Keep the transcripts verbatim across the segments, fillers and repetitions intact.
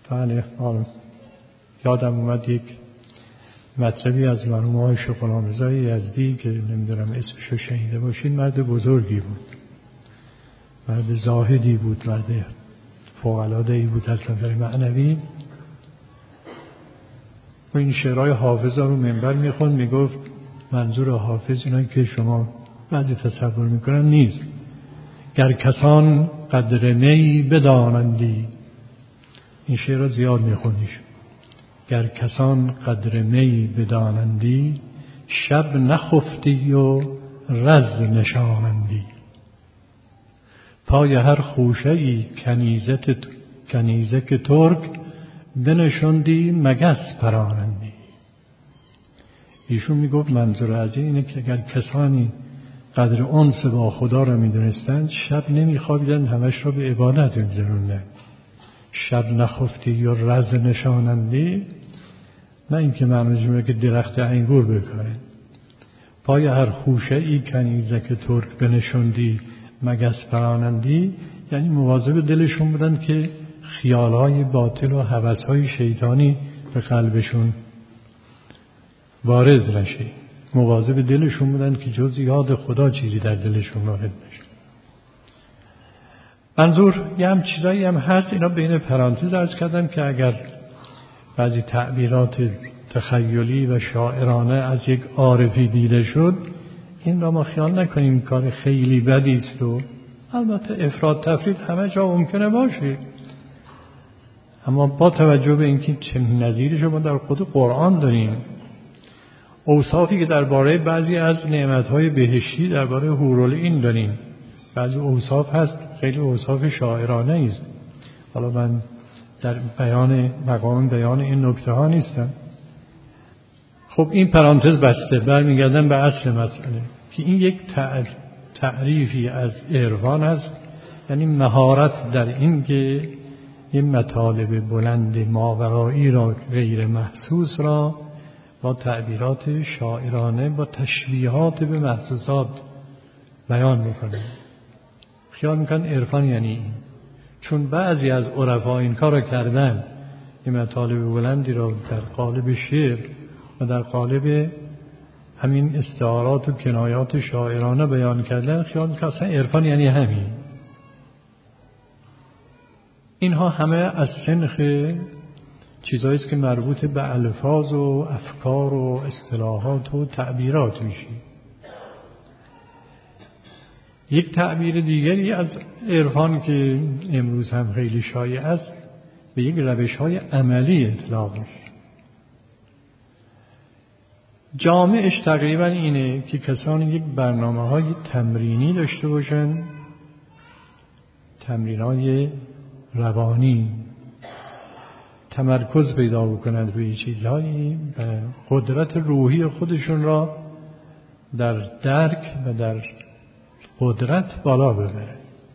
بله، یادم اومد یک مطلبی از مرحوم آقای غلامرضا یزدی که نمیدونم اسمشو شنیده باشید، مرد بزرگی بود، مرد زاهدی بود، مرد فوق‌العاده‌ای بود از نظر معنوی. و این شعرهای حافظ رو منبر میخوند، میگفت منظور حافظ اینایی که شما بعضی تصور میکنن نیست. گر کسان قدر می بدانندی، این شعر رو زیاد میخونیش. گر کسان قدر می بدانندی، شب نخفتی و رز نشانندی. پای هر خوشه‌ای کنیزت کنیزک ترک، بنشاندی مگس پرانندی. ایشون میگفت منظور از اینه که اگر کسانی قدر انس با خدا را میدونستند، شب نمیخوابیدند، همش را به عبادت می‌گذروندند. شب نخفتی یا رز نشانندی، نه اینکه معنیش میگه که درخت انگور بکارن. پای هر خوشه‌ای کنیزک ترک بنشاندی مگس پرانندی، یعنی مواظب دلشون بودن که خیالهای باطل و هوسهای شیطانی به قلبشون وارد نشه. مواظب دلشون بودن که جز یاد خدا چیزی در دلشون وارد نشه. منظور یه هم چیزایی هم هست، اینا بین پرانتز عرض کردم که اگر بعضی تعبیرات تخیلی و شاعرانه از یک عارفی دیده شد، این را ما خیال نکنیم کار خیلی بدی است. و البته افراط تفرید همه جا ممکنه باشه، اما با توجه به اینکه چنین نظیرش ما در خود قرآن داریم، اوصافی که درباره بعضی از نعمت‌های بهشتی درباره حورالعین داریم، بعضی اوصاف هست خیلی اوصاف شاعرانه است. حالا من در بیان مقام بیان این نکته ها نیستم. خب این پرانتز بسته، برمیگردم به اصل مسئله که این یک تعریفی از عرفان است، یعنی مهارت در این که این مطالب بلند ماورایی را غیر محسوس را با تعبیرات شاعرانه با تشبیهات به محسوسات بیان میکنه. خیال میکنن عرفان یعنی این، چون بعضی از عرفا این کار را کردن، این مطالب بلندی را در قالب شعر و در قالب همین استعارات و کنایات شاعرانه بیان کردن، خیال میکنن اصلا عرفان یعنی همین. اینها همه از سنخ چیزایی است که مربوط به الفاظ و افکار و اصطلاحات و تعبیرات میشه. یک تعبیر دیگری از عرفان که امروز هم خیلی شایع است، به یک روش‌های عملی اطلاق میشه. جامعش تقریبا اینه که کسانی یک برنامه‌های تمرینی داشته باشن، تمرین‌های روانی، تمرکز پیدا بکنند روی چیزهایی و قدرت روحی خودشون را در درک و در قدرت بالا ببره.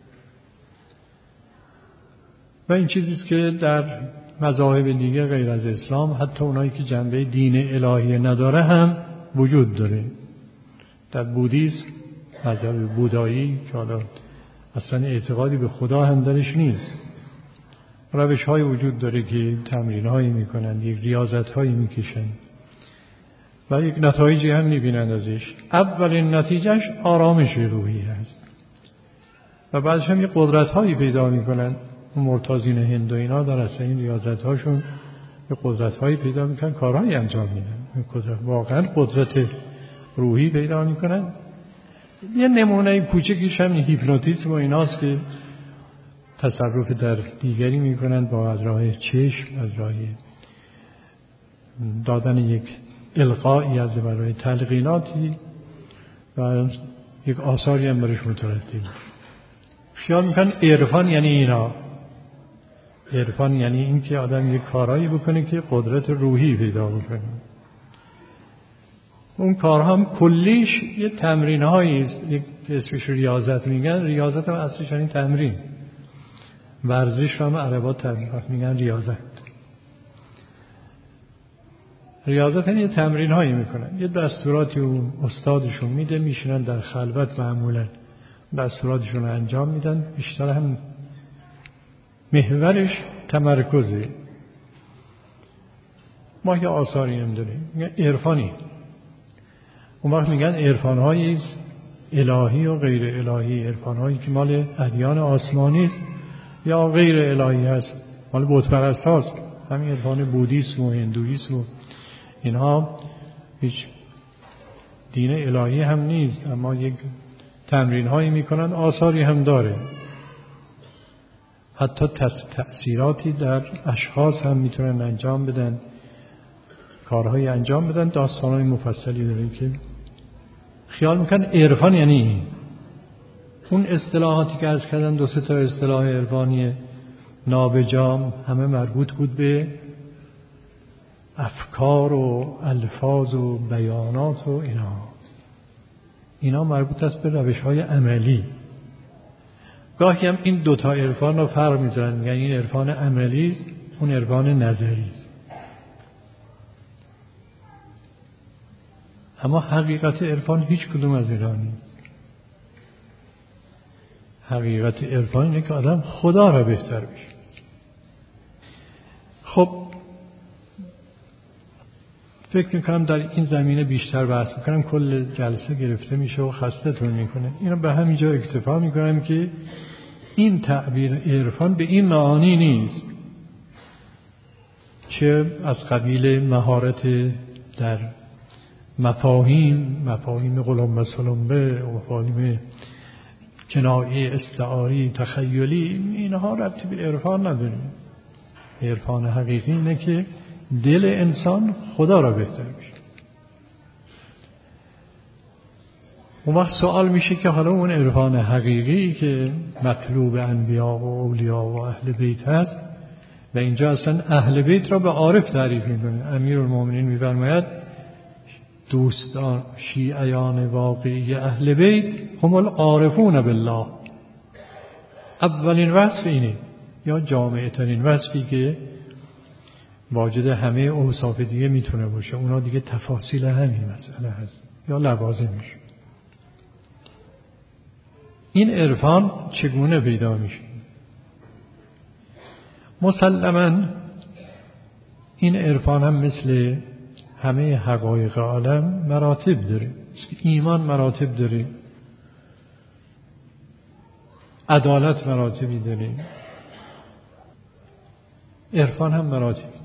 و این چیزیست که در مذاهب دیگه غیر از اسلام، حتی اونایی که جنبه دین الهی نداره هم وجود داره. در بودیسم، مذهب بودایی که حالا اصلا اعتقادی به خدا هم درش نیست، روش های وجود داره که تمرین هایی میکنن، یک ریاضت هایی میکشن و یک نتایجی هم میبینن ازش. اولین نتیجهش آرامش روحی هست و بعدش هم یک قدرت هایی پیدا میکنن. مرتازین هند و اینا در اصلا این ریاضت هاشون یک قدرت هایی پیدا میکنن، کارهایی انجام میدن، واقعا قدرت روحی پیدا میکنن. یه نمونه کوچکیش هم هیپنوتیزم و ایناست که تصرف در دیگری میکنن با از راه چشم، از راه دادن یک القایی از برای تلقیناتی و یک آثاری هم برش مترتب. خیال میکنن عرفان یعنی اینا. عرفان یعنی این که آدم یک کارایی بکنه که قدرت روحی پیدا بکنه. اون کارها هم کلیش یه تمرین هایی است، یک اسمش ریاضت میگن. ریاضت هم اصلش یعنی تمرین. ورزش رو هم عربا تمرین میگن ریاضت. ریاضت یعنی تمرین هایی میکنن، یه دستوراتی اون استادشون میده، میشینن در خلوت معمولا دستوراتشون رو انجام میدن. بیشتر هم محورش تمرکزه، ما یه آثاری هم داریم میگن عرفانی. اون وقت میگن عرفان‌های الهی و غیر الهی، عرفان‌هایی که مال ادیان آسمانی است یا غیر الهی هست، مال بت پرست هاست. همین عرفان بودیسم و هندویسم و اینها هیچ دین الهی هم نیست، اما یک تمرین هایی میکنند، آثاری هم داره. حتی تأثیراتی در اشخاص هم میتونن انجام بدن، کارهایی انجام بدن. داستانهای مفصلی داره که خیال میکن عرفان یعنی این. اون اصطلاحاتی که از کردن دو سه تا اصطلاح عرفانی نابجام همه مربوط بود به افکار و الفاظ و بیانات و اینا. اینا مربوط است به روش‌های عملی. گاهی هم این دوتا عرفان رو فرق می‌ذارن، میگن این عرفان عملی است، اون عرفان نظری است. اما حقیقت عرفان هیچ کدوم از اینا نیست. حقیقت عرفان اینه که آدم خدا را بهتر بشناسه. خب فکر میکنم در این زمینه بیشتر بحث میکنم، کل جلسه گرفته میشه و خستتون میکنه. اینو به همینجا اکتفا میکنم که این تعبیر عرفان به این معانی نیست چه از قبیل مهارت در مفاهیم، مفاهیم قلمبه سلمبه و مفاهیم کنایی، استعاری، تخیلی، اینها ربطی به عرفان نداره. عرفان حقیقی اینه که دل انسان خدا را بهتر بشه. اون وقت سوال میشه که حالا اون عرفان حقیقی که مطلوب انبیا و اولیا و اهل بیت هست، و اینجا اصلا اهل بیت را به عارف تعریف میکنه. امیرالمومنین میفرماید دوستان شیعیان واقعی اهل بیت هم العارفون بالله. اولین وصف اینه، یا جامعه ترین وصفی که واجد همه اوصاف دیگه میتونه باشه. اونا دیگه تفاصیل همین مسئله هست یا لوازمش. این عرفان چگونه پیدا میشه؟ مسلماً این عرفان هم مثل همه حقایق عالم مراتب داره. ایمان مراتب داره، عدالت مراتبی داره، عرفان هم مراتبی داره.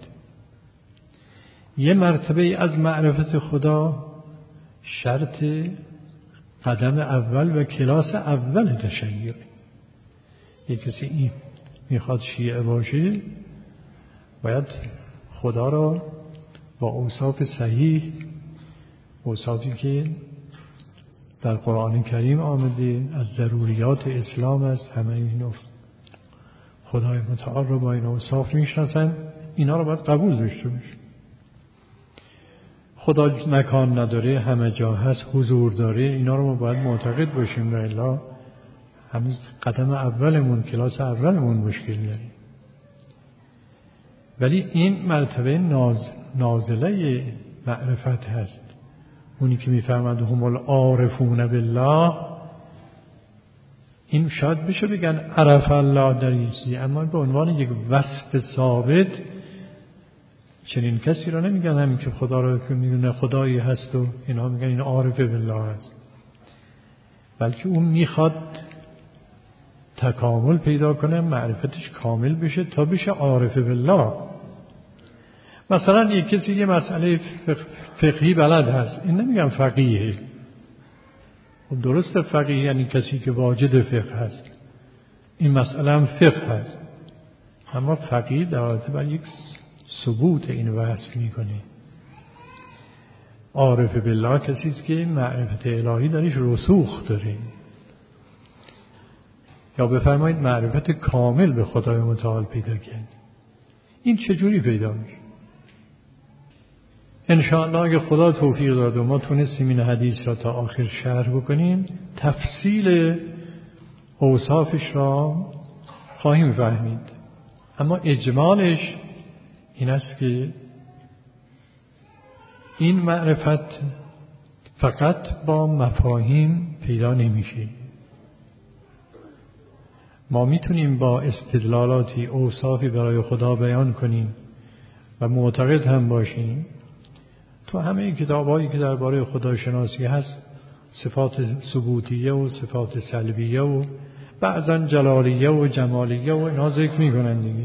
یه مرتبه از معرفت خدا شرط قدم اول و کلاس اول تشیع. یک کسی این میخواد شیعه باشه باید خدا را با اوصاف صحیح، اوصافی که در قرآن کریم آمده از ضروریات اسلام است، همه اینو خدای متعال رو با این اوصاف میشناسن، اینا رو باید قبول داشته باشه. خدا مکان نداره، همه جا هست، حضور داره، اینا رو ما باید معتقد باشیم. و الا هنوز قدم اولمون، کلاس اولمون مشکل داریم. ولی این مرتبه ناز نازله معرفت هست. اونی که میفرماد هم العارفون بالله، این شاید بشه بگن عرف الله در این چیزی، اما به عنوان یک وصف ثابت چنین کسی را نمیگن همین که خدا را که میدونه خدایی هست و اینا میگن این عارف بالله هست، بلکه اون میخواد تکامل پیدا کنه، معرفتش کامل بشه تا بشه عارف بالله. مثلا یک کسی یه مسئله فقهی بلد هست، این نمیگم فقیهه. خب درسته فقیه یعنی کسی که واجد فقه هست، این مسئله هم فقه هست، اما فقیه در حالت بر یک ثبوت این وصف میکنه. عارف بالله کسی است که معرفت الهی درش رسوخ داره. یا بفرمایید معرفت کامل به خدای متعال پیدا کرد. این چجوری پیدا میشه؟ انشاءالله اگه خدا توفیق داد و ما تونستیم این حدیث را تا آخر شرح بکنیم، تفصیل اوصافش را خواهیم فهمید. اما اجمالش این است که این معرفت فقط با مفاهیم پیدا نمیشه. ما میتونیم با استدلالاتی اوصافی برای خدا بیان کنیم و معتقد هم باشیم تو همه کتاب‌هایی که درباره خداشناسی هست صفات ثبوتیه و صفات سلبیه و بعضا جلالیه و جمالیه و اینا ذکر می‌کنن دیگه.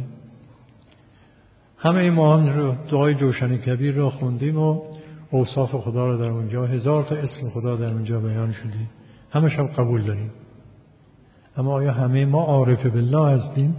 همه ما هم دعای جوشن کبیر را خوندیم و اوصاف خدا را در اونجا، هزار تا اسم خدا در اونجا بیان شده، همش هم قبول داریم. اما آیا همه ما عارف بالله هستیم؟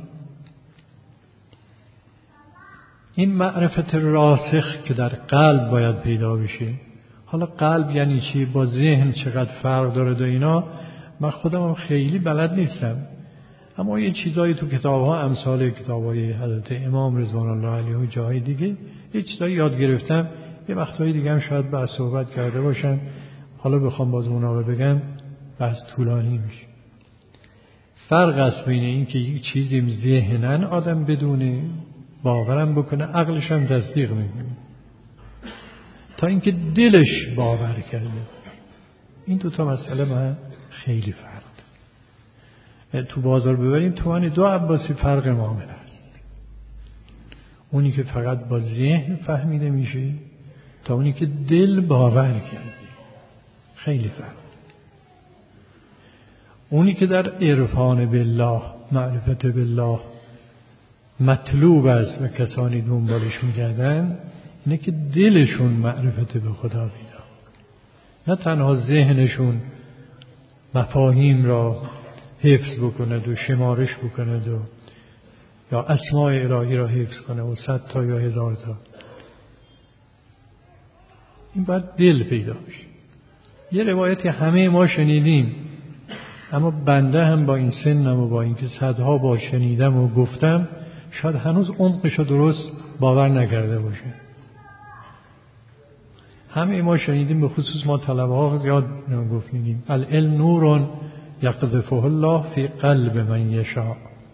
این معرفت راسخ که در قلب باید پیدا بشه. حالا قلب یعنی چی؟ با ذهن چقدر فرق داره و اینا من خودم هم خیلی بلد نیستم، اما یه چیزایی تو کتاب‌ها امثال کتاب‌های حضرت امام رضوان الله علیه و جای دیگه یه چیزایی یاد گرفتم. یه وقتایی دیگه هم شاید بحث صحبت کرده باشم، حالا بخوام باز اونا رو بگم بحث طولانی میشه. فرق است بین این که یک چیزی ذهناً آدم بدونه، باورم بکنه، عقلش هم تصدیق میکنه، تا اینکه دلش باور کرده. این دو تا مسئله ما خیلی فرق داره. تو بازار ببریم توان دو عباسی فرق معامله است. اونی که فقط با ذهن فهمیده میشه تا اونی که دل باور کرده، خیلی فرق. اونی که در عرفان بالله، معرفت بالله مطلوب است و کسانی دنبالش می‌گردن، اینه که دلشون معرفت به خدا پیدا، نه تنها ذهنشون مفاهیم را حفظ بکند و شمارش بکند و یا اسماء الهی را حفظ کنه و صد تا یا هزار تا. این باید دل پیدا بشه. یه روایتی همه ما شنیدیم، اما بنده هم با این سنم و با اینکه صدها بار شنیدم و گفتم شاید هنوز عمقش رو درست باور نکرده باشه. همه ما شنیدیم، به خصوص ما طلبه ها زیاد گفتیم العلم نور یقذفه الله فی قلب من یشاء.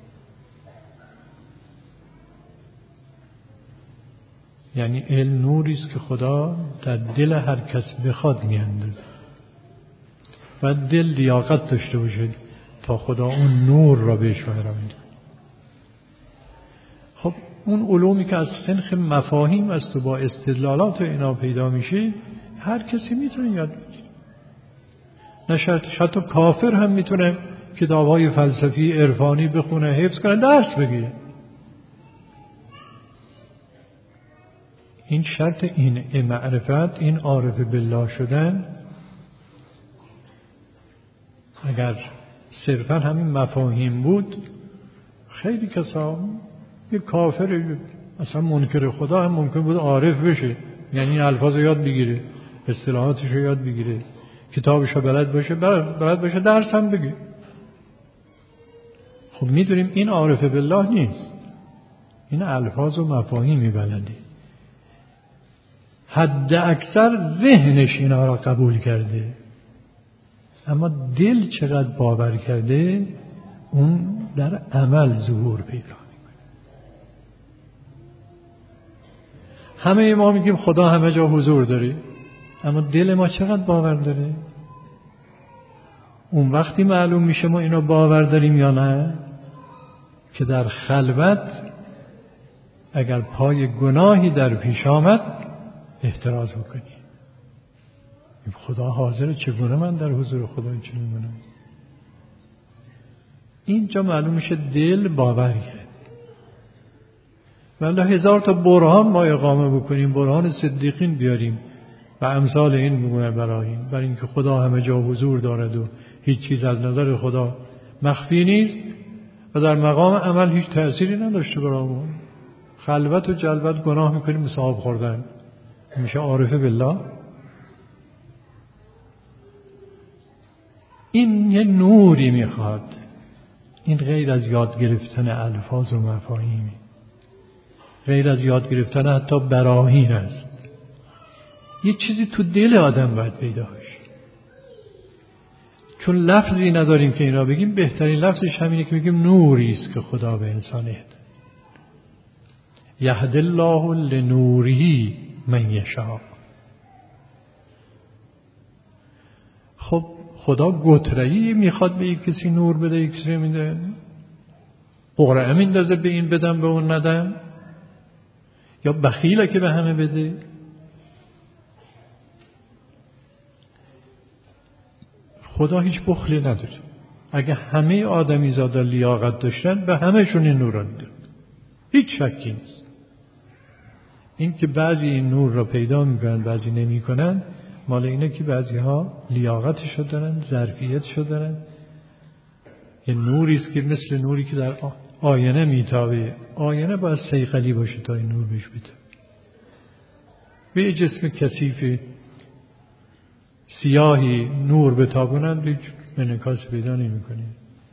یعنی علم نوری است که خدا در دل هر کس بخواد میاندازه و دل لیاقت داشته باشه تا خدا اون نور را بهش بفرماید. خب اون علومی که از سنخ مفاهیم است و با استدلالات و اینا پیدا میشه، هر کسی میتونه یاد بگیره. نه شرط، حتی کافر هم میتونه کتاب‌های فلسفی عرفانی بخونه، حفظ کنه، درس بگیره. این شرط این معرفت، این عارف بالله شدن، اگر صرفا همین مفاهیم بود، خیلی کسا یک کافر اصلا منکر خدا هم ممکن بود عارف بشه، یعنی این الفاظ یاد بگیره، اصطلاحاتش رو یاد بگیره، کتابش رو بلد باشه، بلد باشه درس هم بگه. خب میدونیم این عارف بالله نیست، این الفاظ و مفاهیمی بلده. حد اکثر ذهنش اینا را قبول کرده، اما دل چقدر باور کرده اون در عمل ظهور پیدا میکنه. همه ما میگیم خدا همه جا حضور داره، اما دل ما چقدر باور داره؟ اون وقتی معلوم میشه ما اینو باور داریم یا نه که در خلوت اگر پای گناهی در پیش آمد احتراز بکنی. خدا حاضره، چگونه من در حضور خدا چنین کنم؟ اینجا معلوم میشه دل باور کرد. والله هزار تا برهان ما اقامه بکنیم، برهان صدیقین بیاریم و امثال این بگونه براهین، برای اینکه خدا همه جا حضور دارد و هیچ چیز از نظر خدا مخفی نیست و در مقام عمل هیچ تأثیری نداشته برامون. خلوت و جلوت گناه میکنیم، مثل آب خوردن. میشه عارف بالله. این یه نوری میخواد. این غیر از یاد گرفتن الفاظ و مفاهیمی، غیر از یاد گرفتن حتی براهین است. یه چیزی تو دل آدم باید پیدا بشه. چون لفظی نداریم که اینا بگیم، بهترین لفظش همینه که بگیم نوری است که خدا به انسان هدایت. یهد الله لنوره من یشاء. خب خدا گتره‌ای میخواد به یک کسی نور بده، یک کسی میده، قرعه میندازه به این بدم به اون ندم. یا بخیله که به همه بده؟ خدا هیچ بخلی نداره. اگه همه آدمی زادا لیاقت داشتن به همهشون این نور رو میدن، هیچ شکی نیست. این که بعضی این نور رو پیدا میکنن بعضی نمیکنن مال اینه که بعضی ها لیاقتشو دارن، ظرفیتشو دارن. یه نوری است که مثل نوری که در آینه میتابه. آینه باید صیقلی باشه تا این نور بهش بتابه. به یه جسم کثیف سیاهی نور بتابونن هیچ انعکاس پیدا نمیکنه.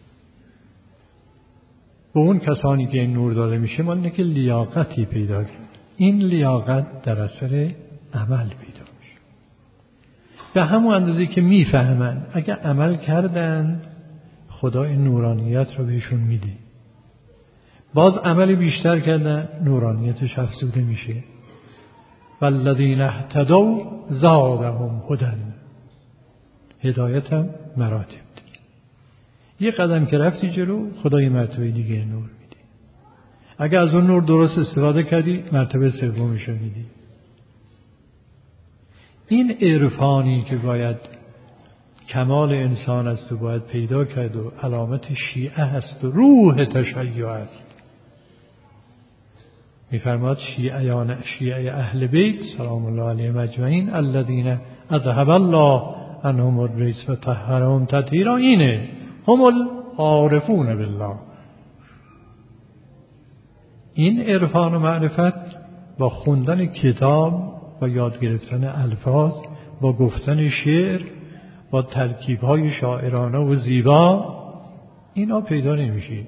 به اون کسانی که این نور داده میشه مال اینه که لیاقتی پیدا کنه. این لیاقت در اثر عمل پیدا میشه. به همون اندازه که میفهمن اگر عمل کردن خدا این نورانیت رو بهشون میده. باز عمل بیشتر کردن نورانیتش افزوده میشه. والذین اهتدوا زادهم هدی. هدایت هم مراتب داره. یه قدم که رفتی جلو خدا یه مرتبه دیگه نور میده. اگر از اون نور درست استفاده کردی مرتبه سومش رو میدی. این عرفانی که باید کمال انسان است و باید پیدا کرد و علامت شیعه هست و روح تشیع است. میفرماد شیعیان شیعه اهل بیت سلام الله علیهم اجمعین الذین اذهب الله عنهم الرجس و طهرهم تطهیرا. اینه هم العارفون بالله. این عرفان و معرفت با خوندن کتاب، با یاد گرفتن الفاظ، با گفتن شعر، با ترکیب‌های شاعرانه و زیبا اینا پیدا نمیشه.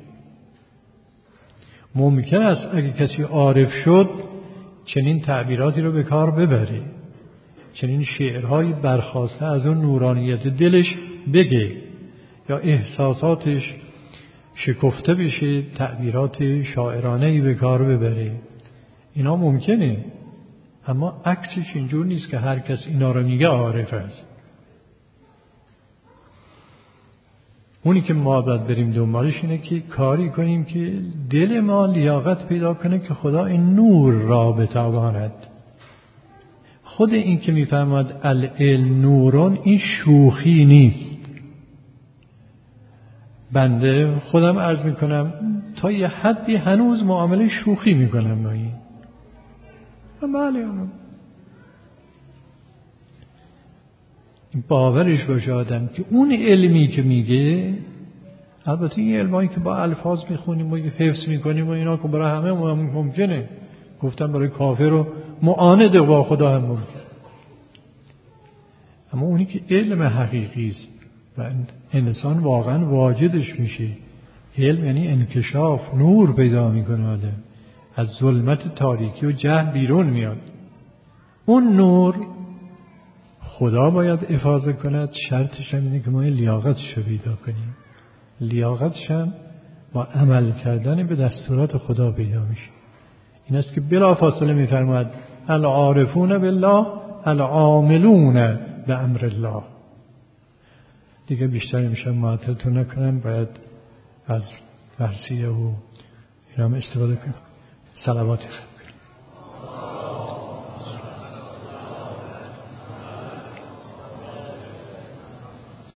ممکن است اگه کسی عارف شد چنین تعبیراتی رو به کار ببره، چنین شعرهایی برخواسته از اون نورانیت دلش بگه یا احساساتش شکفته بشه تعبیرات شاعرانه‌ای به کار ببره. اینا ممکنه، اما عکسش اینجور نیست که هر کس اینا رو میگه عارف است. اونی که ما باید بریم دنبالش اینه که کاری کنیم که دل ما لیاقت پیدا کنه که خدا این نور را بتاباند. خود این که میفرماد العلم نورون این شوخی نیست. بنده خودم عرض میکنم تا یه حدی هنوز معامله شوخی میکنم با این. بله باورش باشه آدم که اون علمی که میگه، البته این علمایی که با الفاظ میخونیم و حفظ میکنیم و اینا که برای همه ممکنه، گفتم برای کافر و معاند با خدا هم ممکن، اما اونی که علم حقیقی است و انسان واقعا واجدش میشه. علم یعنی انکشاف، نور پیدا میکنه آدم، از ظلمت تاریکی و جهل بیرون میاد. اون نور خدا باید افاضه کند. شرطش هم اینه که ما لیاقتش رو پیدا کنیم. لیاقتش هم با عمل کردن به دستورات خدا پیدا میشه. این است که بلا فاصله میفرماید العارفون بالله العاملون به امر الله. دیگه بیشتر میشم معطلتون نکنم، باید از فرسیه و اینا هم استفاده کنم. صلوات